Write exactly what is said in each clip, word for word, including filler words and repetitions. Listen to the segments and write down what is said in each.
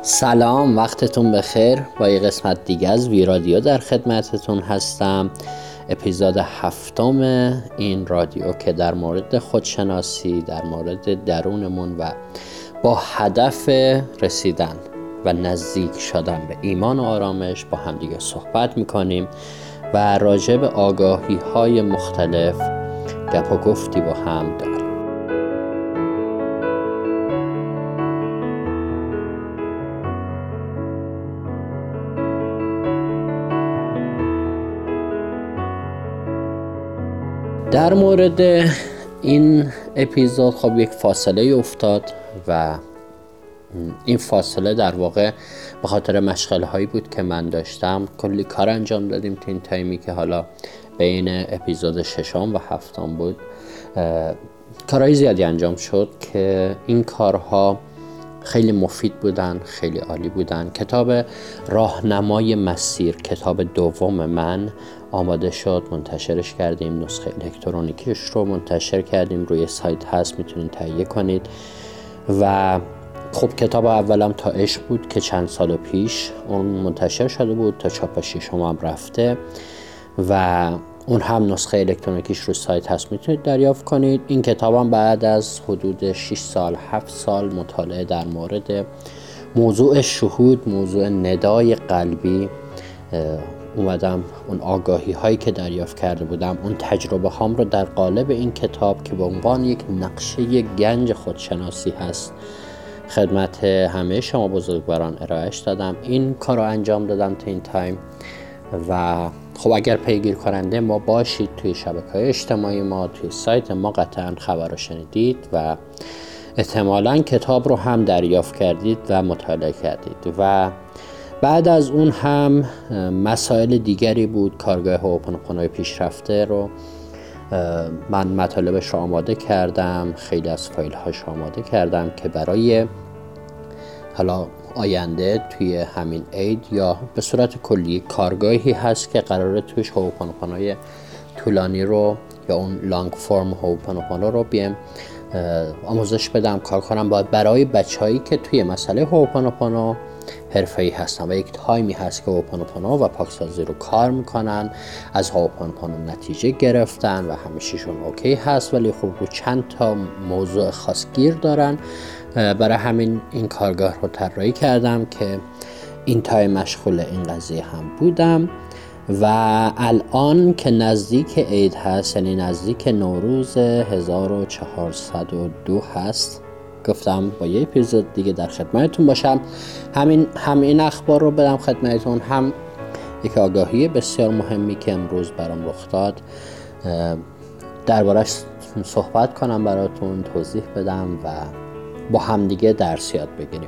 سلام، وقتتون بخیر. با یه قسمت دیگه از وی رادیو در خدمتتون هستم. اپیزود هفتم این رادیو که در مورد خودشناسی، در مورد درونمون و با هدف رسیدن و نزدیک شدن به ایمان و آرامش با هم دیگه صحبت میکنیم و راجع به آگاهی های مختلف گپ و گفتی با هم داریم. در مورد این اپیزود خب یک فاصله افتاد و این فاصله در واقع به خاطر مشغله هایی بود که من داشتم. کلی کار انجام دادیم تو این تایمی که حالا بین اپیزود ششم و هفتم بود. کارهای زیادی انجام شد که این کارها خیلی مفید بودن، خیلی عالی بودن. کتاب راهنمای مسیر، کتاب دوم من آماده شد، منتشرش کردیم، نسخه الکترونیکیش رو منتشر کردیم، روی سایت هست، میتونید تهیه کنید. و خب کتاب اولم تا عشق بود که چند سال پیش اون منتشر شده بود، تا چاپ ششم هم رفته و اون هم نسخه الکترونیکیش رو سایت هست، میتونید دریافت کنید. این کتابم بعد از حدود شش سال هفت سال مطالعه در مورد موضوع شهود، موضوع ندای قلبی، اومدم اون آگاهی هایی که دریافت کرده بودم، اون تجربه هام رو در قالب این کتاب که به عنوان یک نقشه گنج خودشناسی هست خدمت همه شما بزرگواران ارائهش دادم. این کار رو انجام دادم تا این تایم و خب اگر پیگیر کننده ما باشید توی شبکه‌های اجتماعی ما، توی سایت ما قطعا خبر رو شنیدید و احتمالاً کتاب رو هم دریافت کردید و مطالعه کردید. و بعد از اون هم مسائل دیگری بود. کارگاه هوپونوپونو پیشرفته رو من مطالبش رو آماده کردم، خیلی از فایل هاش آماده کردم که برای حالا آینده توی همین عید یا به صورت کلی کارگاهی هست که قراره توش هوپونوپونوی طولانی رو یا اون لانگ فرم هوپونوپونو رو بیم آموزش بدم، کار کنم باید برای بچه‌هایی که توی مسئله هوپونوپونو حرفه‌ای هستن و یک تایمی هست که هوپونوپونو و پاکسازی رو کار میکنن، از هوپونوپونو نتیجه گرفتن و همیشهشون اوکی هست، ولی خب رو چند تا موضوع خاص گیر دارن. برای همین این کارگاه رو طراحی کردم که این تایم مشغول این قضیه هم بودم و الان که نزدیک عید هست، یعنی نزدیک نوروز هزار و چهارصد و دو هست، گفتم با یه اپیزود دیگه در خدمتتون باشم. همین هم این اخبار رو بدم خدمتتون، هم یک آگاهی بسیار مهمی که امروز برام رخ داد دربارش صحبت کنم، براتون توضیح بدم و با هم دیگه درس یاد بگیریم.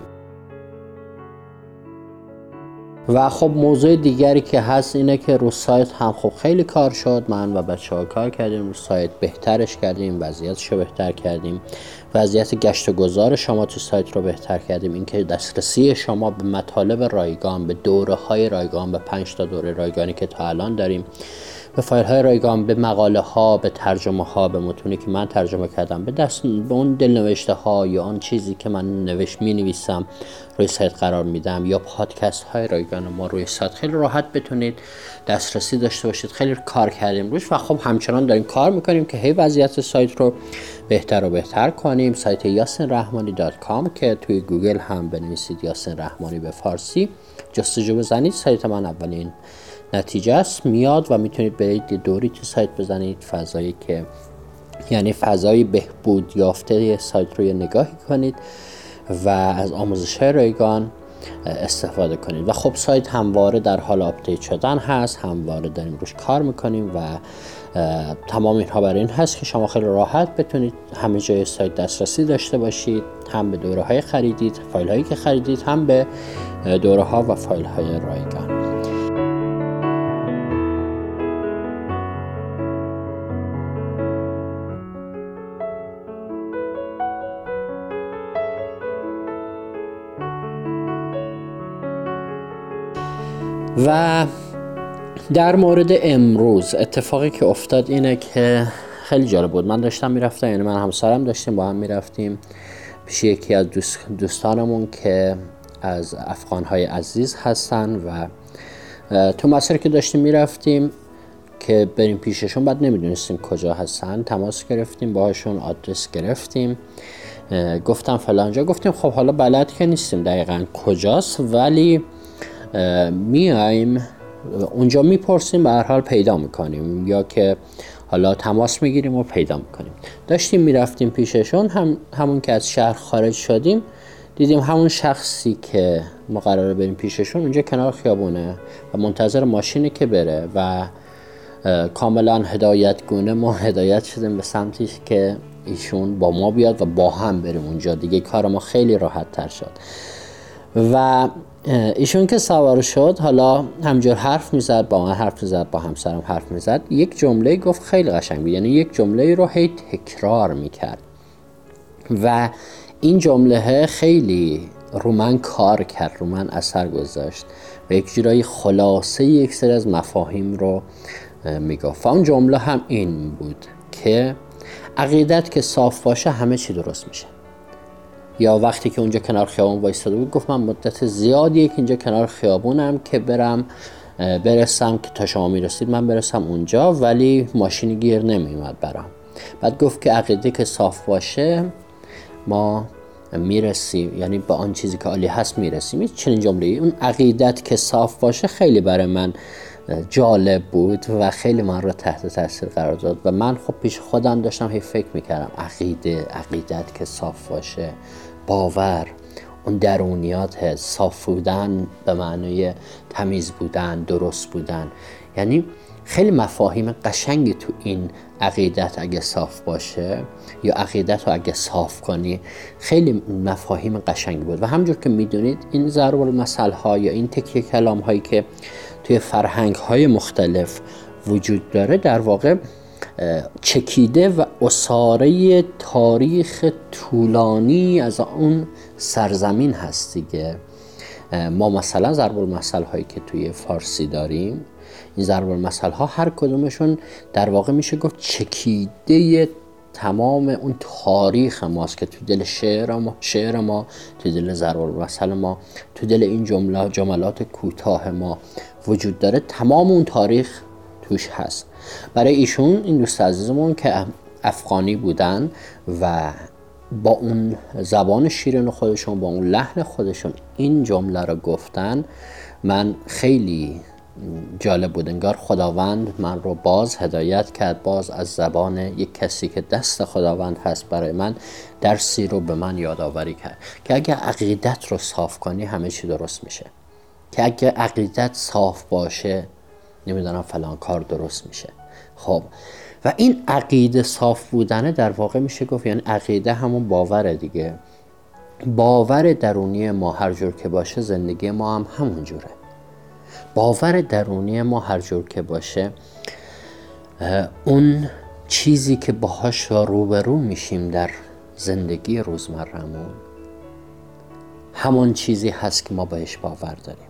و خب موضوع دیگری که هست اینه که رو سایت هم خب خیلی کار شد، من و بچه ها کار کردیم رو سایت، بهترش کردیم، وضعیتش رو بهتر کردیم، وضعیت گشت و گذار شما تو سایت رو بهتر کردیم، اینکه دسترسی شما به مطالب رایگان، به دوره های رایگان، به پنج تا دوره رایگانی که تا الان داریم، به فایل های رایگان، به مقاله ها، به ترجمه ها، به متونی که من ترجمه کردم، به دست به اون دلنوشته ها یا آن چیزی که من نوشت می نویسم روی سایت قرار میدم، یا پادکست های رایگان ما روی سایت خیلی راحت بتونید دسترسی داشته باشید. خیلی کار کردیم روش و خب همچنان داریم کار میکنیم که هی وضعیت سایت رو بهتر و بهتر کنیم. سایت یاسین رحمانی دات کام که توی گوگل هم بنویسید یاسین رحمانی به فارسی جستجو بزنید، سایت من اولین نتیجه است میاد و میتونید برید دوری تو سایت بزنید، فضایی که یعنی فضایی بهبود یافته سایت رو نگاهی کنید و از آموزش‌های رایگان استفاده کنید. و خب سایت همواره در حال آپدیت شدن هست، همواره داریم روش کار میکنیم و تمام اینها برای این هست که شما خیلی راحت بتونید همه جای سایت دسترسی داشته باشید، هم به دوره های خریدید، فایل هایی که خریدید، هم به دوره ها و فایل های رایگان. و در مورد امروز اتفاقی که افتاد اینه که خیلی جالب بود. من داشتم میرفتم، یعنی من همسرم داشتیم با هم میرفتیم پیش یکی از دوست دوستانمون که از افغان‌های عزیز هستن و تو مسیر که داشتیم میرفتیم که بریم پیششون، بعد نمیدونستیم کجا هستن، تماس گرفتیم باهاشون، آدرس گرفتیم، گفتم فلانجا. گفتیم خب حالا بلد که نیستیم دقیقاً کجاست، ولی میایم اونجا میپرسیم، به هر حال پیدا میکنیم، یا که حالا تماس میگیریم و پیدا میکنیم. داشتیم میرفتیم پیششون، هم همون که از شهر خارج شدیم دیدیم همون شخصی که ما قراره بریم پیششون اونجا کنار خیابونه و منتظر ماشینی که بره و کاملا هدایت گونه ما هدایت شدیم به سمتی که ایشون با ما بیاد و با هم بریم اونجا. دیگه کار ما خیلی راحت تر شد و ایشون که سوار شد، حالا همجور حرف میزد، با من حرف میزد، با همسرم حرف میزد. یک جمله گفت خیلی قشنگ بود، یعنی یک جمله رو هی تکرار میکرد و این جمله خیلی رو من کار کرد، رو من اثر گذاشت و یک جورایی خلاصه یک سری از مفاهیم رو میگفت. و اون جمله هم این بود که عقیدت که صاف باشه همه چی درست میشه. یا وقتی که اونجا کنار خیابون وایساده بود گفت من مدت زیادیه که اینجا کنار خیابونم که برم برسم که تا شما میرسید من برسم اونجا، ولی ماشینی گیر نمیومد برام. بعد گفت که عقیده که صاف باشه ما میرسیم، یعنی به آن چیزی که عالی هست میرسیم. این چنین جمله‌ای، اون عقیدت که صاف باشه، خیلی برای من جالب بود و خیلی من رو تحت تاثیر قرار داد و من خب پیش خودم داشتم هی فکر میکردم عقیده، عقیدت که صاف باشه، باور، اون درونیات صاف بودن به معنای تمیز بودن، درست بودن، یعنی خیلی مفاهیم قشنگی تو این عقیدت اگه صاف باشه یا عقیدت رو اگه صاف کنی، خیلی مفاهیم قشنگی بود. و همونجور که میدونید این ضرب المثل ها یا این تکیه کلام هایی که توی فرهنگ های مختلف وجود داره در واقع چکیده و اساره تاریخ طولانی از اون سرزمین هست دیگه. ما مثلا ضرب المثل هایی که توی فارسی داریم، این ضرب المثل ها هر کدومشون در واقع میشه گفت چکیده تمام اون تاریخ ماست که تو دل شعر ما، شعر ما تو دل ضرب المثل ما، تو دل این جمله جملات کوتاه ما وجود داره. تمام اون تاریخ توش هست. برای ایشون، این دوست عزیزمون که افغانی بودن و با اون زبان شیرین خودشون، با اون لحن خودشون این جمله رو گفتن، من خیلی جالب بود. انگار خداوند من رو باز هدایت کرد، باز از زبان یک کسی که دست خداوند هست برای من درسی رو به من یادآوری کرد که اگه عقیدت رو صاف کنی همه چی درست میشه، که اگه عقیدت صاف باشه نمیدونم فلان کار درست میشه. خب و این عقیده صاف بودنه در واقع میشه گفت یعنی عقیده همون باوره دیگه. باور درونی ما هر جور که باشه زندگی ما هم همون جوره. باور درونی ما هر جور که باشه اون چیزی که باهاش روبرو میشیم در زندگی روزمره‌مون همون چیزی هست که ما بهش باور داریم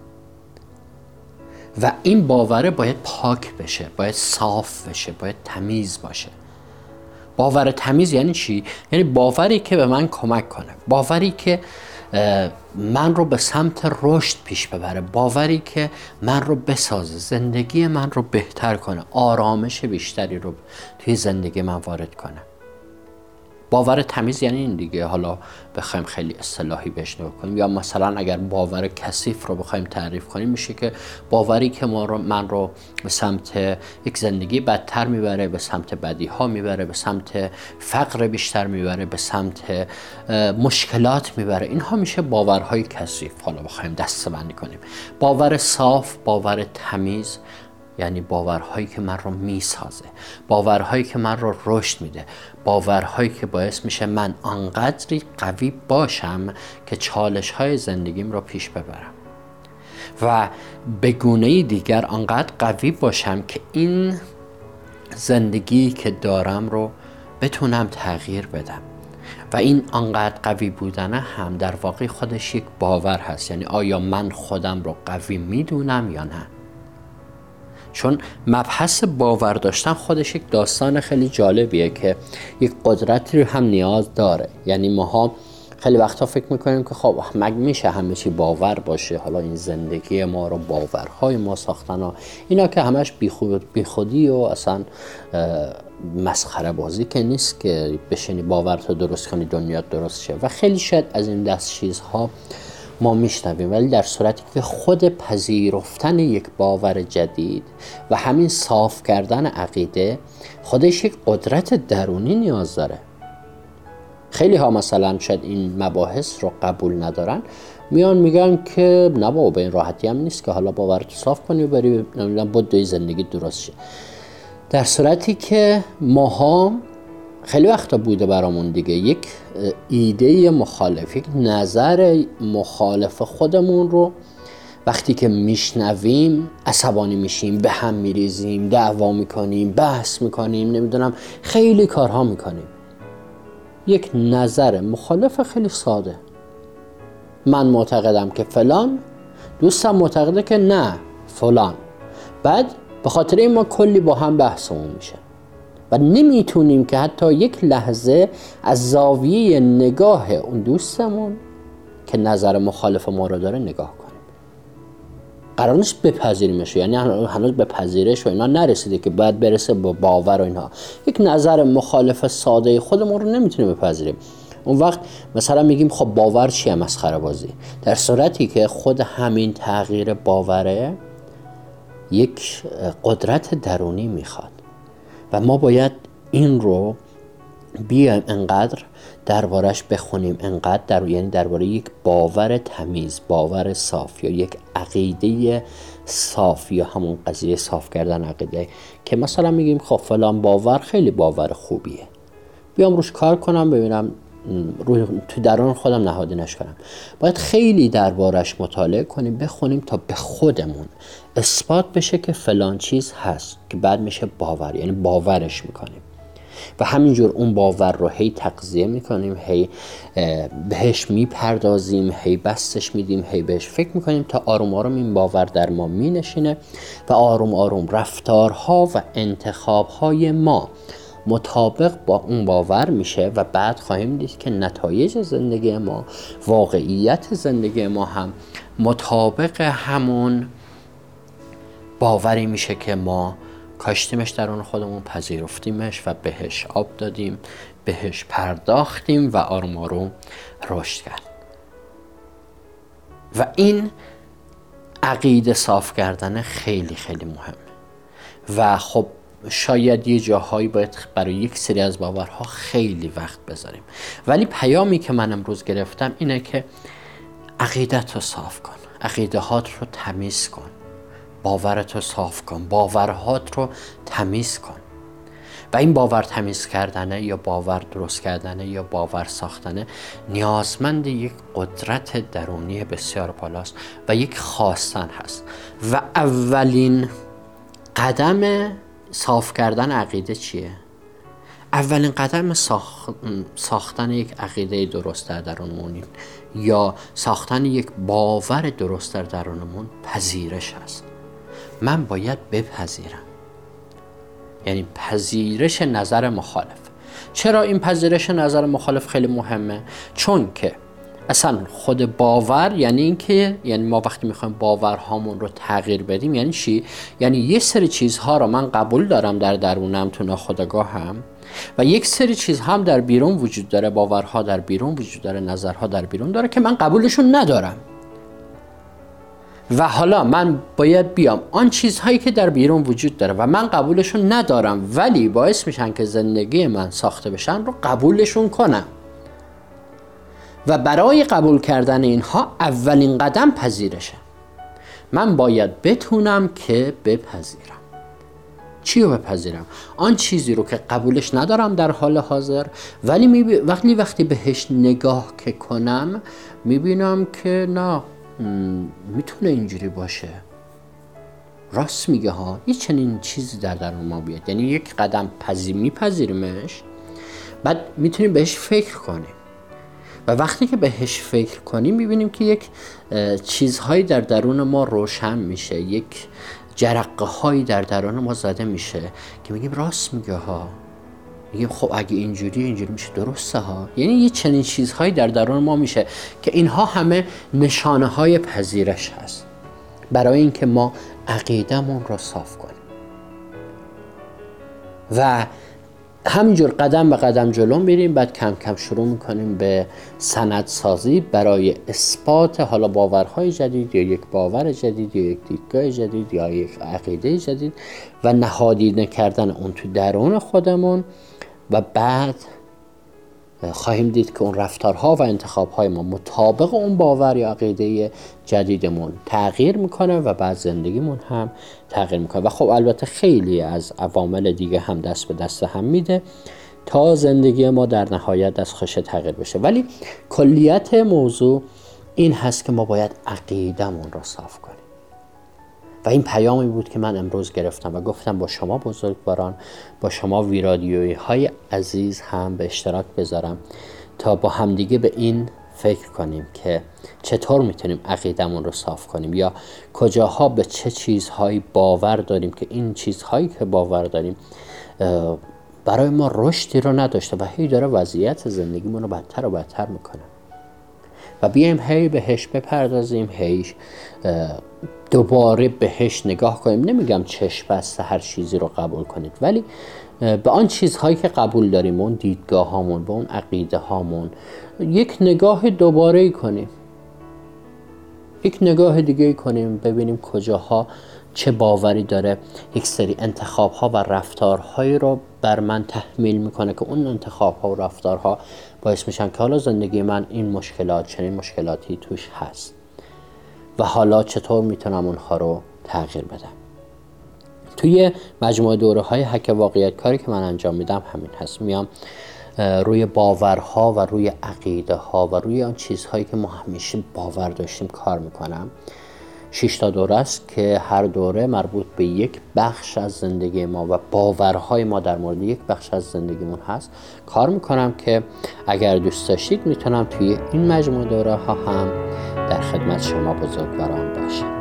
و این باوره باید پاک بشه، باید صاف بشه، باید تمیز باشه. باور تمیز یعنی چی؟ یعنی باوری که به من کمک کنه، باوری که من رو به سمت رشد پیش ببره، باوری که من رو بسازه، زندگی من رو بهتر کنه، آرامش بیشتری رو توی زندگی من وارد کنه. باور تمیز یعنی این دیگه. حالا بخوایم خیلی اصطلاحی بهش نگاه کنیم، یا مثلا اگر باور کثیف رو بخوایم تعریف کنیم میشه که باوری که ما رو من رو به سمت یک زندگی بدتر میبره، به سمت بدی ها میبره، به سمت فقر بیشتر میبره، به سمت مشکلات میبره. اینها میشه باورهای کثیف. حالا بخوایم دسته‌بندی کنیم، باور صاف، باور تمیز یعنی باورهایی که من رو میسازه، باورهایی که من رو رشد میده، باورهایی که باعث میشه من آنقدری قوی باشم که چالش‌های زندگیم رو پیش ببرم و به گونه‌ای دیگر آنقدر قوی باشم که این زندگی که دارم رو بتونم تغییر بدم. و این آنقدر قوی بودنه هم در واقع خودش یک باور هست. یعنی آیا من خودم رو قوی میدونم یا نه؟ چون مبحث باور داشتن خودش یک داستان خیلی جالبیه که یک قدرتی رو هم نیاز داره. یعنی ماها خیلی وقتا فکر میکنیم که خب مگه میشه همه چی باور باشه؟ حالا این زندگی ما رو باورهای ما ساختن ها، اینا که همش بیخود بیخودی و اصلا مسخره بازی که نیست که بشینی باورتو درست کنی دنیا درست شه. و خیلی شاید از این دست چیزها ما میشنویم، ولی در صورتی که خود پذیرفتن یک باور جدید و همین صاف کردن عقیده خودش یک قدرت درونی نیاز داره. خیلی ها مثلا شاید این مباحث رو قبول ندارن، میان میگن که نه بابا به این راحتی هم نیست که حالا باورتو صاف کنی و بری نمیدونم بدوی زندگی درست شه. در صورتی که ماها خیلی وقتا بوده برامون دیگه یک ایده مخالف، یک نظر مخالف خودمون رو وقتی که میشنویم عصبانی میشیم، به هم میریزیم، دعوا میکنیم، بحث میکنیم، نمیدونم خیلی کارها میکنیم. یک نظر مخالف خیلی ساده، من معتقدم که فلان، دوستم معتقده که نه فلان، بعد به خاطر این ما کلی با هم بحثمون میشه و نمیتونیم که حتی یک لحظه از زاویه نگاه اون دوستمون که نظر مخالف ما رو داره نگاه کنیم. قرار نیست بپذیریمش، یعنی هنوز به پذیرش و اینا نرسیده که باید برسه با باور و اینها. یک نظر مخالف ساده خودمون رو نمیتونیم بپذیریم. اون وقت مثلا میگیم خب باور چیه؟ مسخره بازی. در صورتی که خود همین تغییر باوره یک قدرت درونی میخواد و ما باید این رو بیایم انقدر دربارش بخونیم، انقدر در یعنی درباره یک باور تمیز، باور صاف یا یک عقیده صاف یا همون قضیه صاف کردن عقیده که مثلا میگیم خب فلان باور خیلی باور خوبیه، بیام روش کار کنم ببینم روی تو درون خودم نهادینش کنم. باید خیلی دربارش مطالعه کنیم، بخونیم تا به خودمون اثبات بشه که فلان چیز هست که بعد میشه باور، یعنی باورش میکنیم و همینجور اون باور رو هی تغذیه میکنیم، هی بهش میپردازیم، هی بستش میدیم، هی بهش فکر میکنیم تا آروم آروم این باور در ما مینشینه و آروم آروم رفتارها و انتخابهای ما مطابق با اون باور میشه و بعد خواهیم دید که نتایج زندگی ما، واقعیت زندگی ما هم مطابق همون باوری میشه که ما کاشتیمش درون خودمون، پذیرفتیمش و بهش آب دادیم، بهش پرداختیم و آروم آروم رشد کرد. و این عقیده صاف کردن خیلی خیلی مهمه و خب شاید یه جاهایی باید برای یک سری از باورها خیلی وقت بذاریم، ولی پیامی که من امروز گرفتم اینه که عقیدت رو صاف کن، عقیدهات رو تمیز کن، باورت رو صاف کن، باورهات رو تمیز کن. و این باور تمیز کردنه یا باور درست کردنه یا باور ساختنه نیازمند یک قدرت درونی بسیار بالاست و یک خواستن هست و اولین قدم صاف کردن عقیده چیه؟ اولین قدم ساخ... ساختن یک عقیده درست در درونمون یا ساختن یک باور درست در درونمون پذیرش هست. من باید بپذیرم، یعنی پذیرش نظر مخالف. چرا این پذیرش نظر مخالف خیلی مهمه؟ چون که اصلا خود باور یعنی این که یعنی ما وقتی میخوایم باورهامون رو تغییر بدیم یعنی چی؟ یعنی یه سری چیزها رو من قبول دارم در درونم تو ناخودآگاهم و یک سری چیزها هم در بیرون وجود داره، باورها در بیرون وجود داره، نظرها در بیرون داره که من قبولشون ندارم. و حالا من باید بیام آن چیزهایی که در بیرون وجود داره و من قبولشون ندارم ولی باعث میشن که زندگی من ساخته بشن رو قبولشون کنم. و برای قبول کردن اینها اولین قدم پذیرشه. من باید بتونم که بپذیرم. چی رو بپذیرم؟ آن چیزی رو که قبولش ندارم در حال حاضر ولی میبی... وقتی وقتی بهش نگاه که کنم میبینم که نه میتونه اینجوری باشه، راست میگه ها، یه چنین چیزی در درون ما بیاد. یعنی یک قدم پذیر میپذیریمش، بعد میتونیم بهش فکر کنیم و وقتی که بهش فکر کنیم میبینیم که یک چیزهایی در درون ما روشن میشه، یک جرقه هایی در درون ما زده میشه که میگیم راست میگه ها، میگیم خب اگه اینجوری اینجوری میشه، درسته ها. یعنی یه چنین چیزهایی در درون ما میشه که اینها همه نشانه های پذیرش هست برای اینکه ما عقیدمون رو صاف کنیم و همینجور قدم به قدم جلو میریم. بعد کم کم شروع میکنیم به سندسازی برای اثبات حالا باورهای جدید یا یک باور جدید یا یک دیدگاه جدید یا یک عقیده جدید و نهادینه کردن اون تو درون خودمون. و بعد خواهیم دید که اون رفتارها و انتخابهای ما مطابق اون باور یا عقیده جدیدمون تغییر میکنه و بعد زندگیمون هم تغییر میکنه. و خب البته خیلی از عوامل دیگه هم دست به دست هم میده تا زندگی ما در نهایت دست خوش تغییر بشه. ولی کلیت موضوع این هست که ما باید عقیدمون رو صاف کنیم و این پیامی بود که من امروز گرفتم و گفتم با شما بزرگواران، با شما ویرادیویی های عزیز هم به اشتراک بذارم تا با همدیگه به این فکر کنیم که چطور میتونیم عقیدمون رو صاف کنیم یا کجاها به چه چیزهایی باور داریم که این چیزهایی که باور داریم برای ما رشدی رو نداشته و هی داره وضعیت زندگیمون رو بدتر و بدتر میکنه و بیایم هی بهش بپردازیم، هی دوباره بهش نگاه کنیم. نمیگم چشم بسته هر چیزی رو قبول کنید، ولی به آن چیزهایی که قبول داریم، اون دیدگاه هامون، به اون عقیده هامون یک نگاه دوباره کنیم، یک نگاه دیگه کنیم، ببینیم کجاها چه باوری داره یک سری انتخاب ها و رفتارهایی رو بر من تحمیل میکنه که اون انتخاب ها و رفتارها باعث میشن که حالا زندگی من این مشکلات، چنین مشکلاتی توش هست و حالا چطور میتونم اونها رو تغییر بدم. توی مجموعه دوره های هک واقعیت کاری که من انجام میدم همین هست. میام روی باورها و روی عقیده ها و روی آن چیزهایی که ما همیشه باور داشتیم کار میکنم. شش تا دوره است که هر دوره مربوط به یک بخش از زندگی ما و باورهای ما در مورد یک بخش از زندگیمون هست کار میکنم که اگر دوست داشتید میتونم توی این مجموعه دوره ها هم در خدمت شما بزرگواران باشم.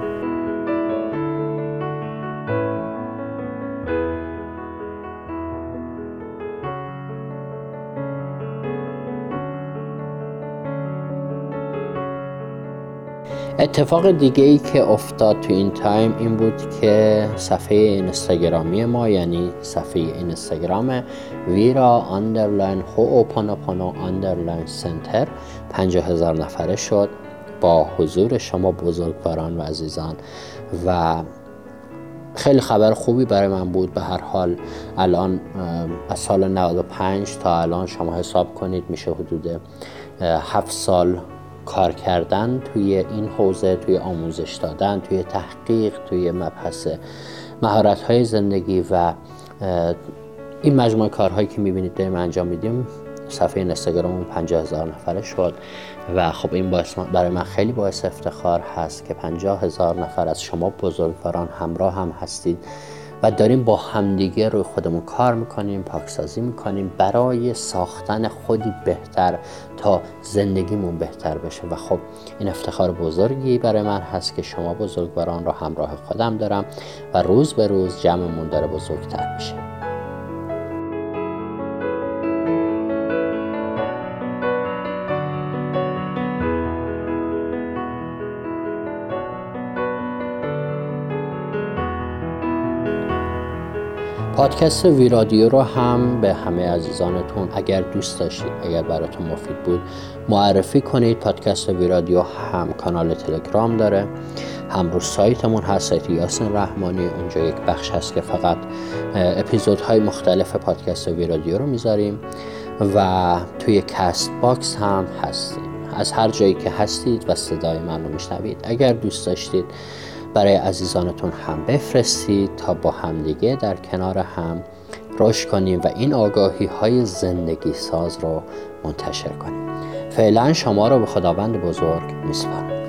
اتفاق دیگه ای که افتاد تو این تایم این بود که صفحه اینستاگرامی ما، یعنی صفحه اینستاگرام ویرا اندرلاین هوپانوپانو اندرلاین سنتر پنجاه هزار نفره شد با حضور شما بزرگواران و عزیزان و خیلی خبر خوبی برای من بود. به هر حال الان از سال نود و پنج تا الان شما حساب کنید میشه حدود هفت سال کار کردن توی این حوزه، توی آموزش دادن، توی تحقیق، توی مبحث مهارت‌های زندگی و این مجموعه کارهایی که می‌بینید داریم انجام میدیم. صفحه اینستاگراممون پنجاه هزار نفره شد و خب این باعث برای من خیلی باعث افتخار هست که پنجاه هزار نفر از شما بزرگواران همراه هم هستید و داریم با همدیگه روی خودمون کار میکنیم، پاکسازی میکنیم برای ساختن خودی بهتر تا زندگیمون بهتر بشه و خب این افتخار بزرگی برای من هست که شما بزرگواران رو همراه خودم دارم و روز به روز جمعمون داره بزرگتر میشه. پادکست ویرادیو رو هم به همه عزیزانتون اگر دوست داشتید، اگر براتون مفید بود معرفی کنید. پادکست ویرادیو هم کانال تلگرام داره، هم رو سایتمون هست، سایت یاسین رحمانی. اونجا یک بخش هست که فقط اپیزودهای مختلف پادکست ویرادیو رو میذاریم و توی کست باکس هم هستیم. از هر جایی که هستید و صدای من رو میشنوید اگر دوست داشتید برای عزیزانتون هم بفرستید تا با همدیگه در کنار هم رشد کنیم و این آگاهی های زندگی ساز رو منتشر کنیم. فعلا شما رو به خداوند بزرگ میسپارم.